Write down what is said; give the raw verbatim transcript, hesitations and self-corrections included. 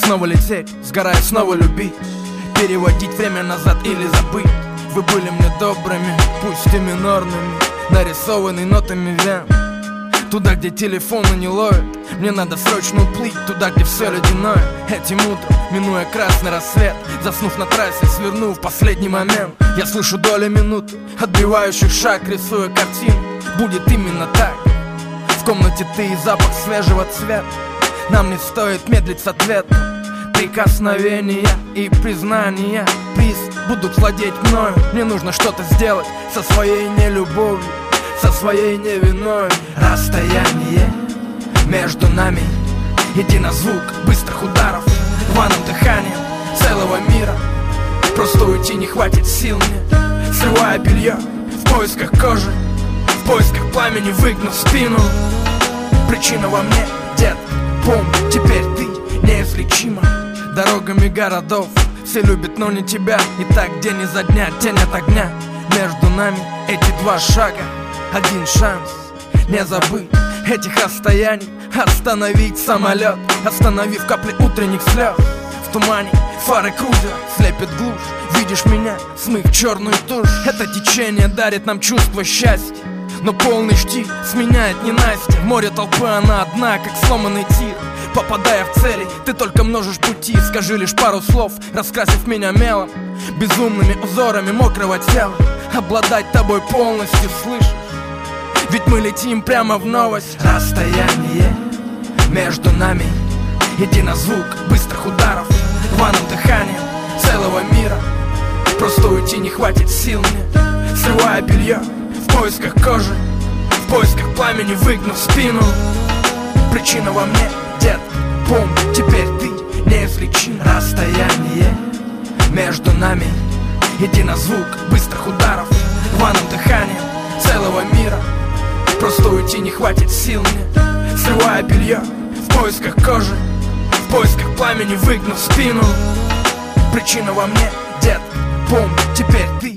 снова лететь, сгорая снова любить, переводить время назад или забыть. Вы были мне добрыми, пусть и минорными, нарисованный нотами вен. Туда, где телефоны не ловят, мне надо срочно уплыть. Туда, где все ледяное. Этим утром, минуя красный рассвет, заснув на трассе, свернув в последний момент, я слышу доли минуты, отбивающих шаг, рисуя картину. Будет именно так. В комнате ты и запах свежего цвета. Нам не стоит медлить с ответом. Прикосновения и признания приз будут владеть мною. Мне нужно что-то сделать со своей нелюбовью, со своей невиной. Расстояние между нами, иди на звук быстрых ударов, рваным дыханием целого мира. Просто уйти не хватит сил мне. Срывая белье в поисках кожи, в поисках пламени, выгнув спину. Причина во мне, дед, помни, теперь ты неизлечима. Дорогами городов все любят, но не тебя. И так день изо дня, тень от огня. Между нами эти два шага, один шанс не забыть этих расстояний. Остановить самолет, остановив капли утренних слез. В тумане фары крузера слепят глушь. Видишь меня, смыв черную тушь. Это течение дарит нам чувство счастья, но полный штиль сменяет ненастье. В море толпы она одна, как сломанный тир. Попадая в цели, ты только множишь пути. Скажи лишь пару слов, раскрасив меня мелом, безумными узорами мокрого тела. Обладать тобой полностью, слышишь? Ведь мы летим прямо в новость. Расстояние между нами, иди на звук быстрых ударов, рваным дыханием целого мира. Просто уйти не хватит сил мне. Срывая белье в поисках кожи, в поисках пламени, выгнув спину. Причина во мне, дед, помни, теперь ты неизлечим. Расстояние между нами, иди на звук быстрых ударов, рваным дыханием целого мира. Просто уйти не хватит сил мне. Срывая белье в поисках кожи, в поисках пламени, выгнув спину. Причина во мне, дед, помни, теперь ты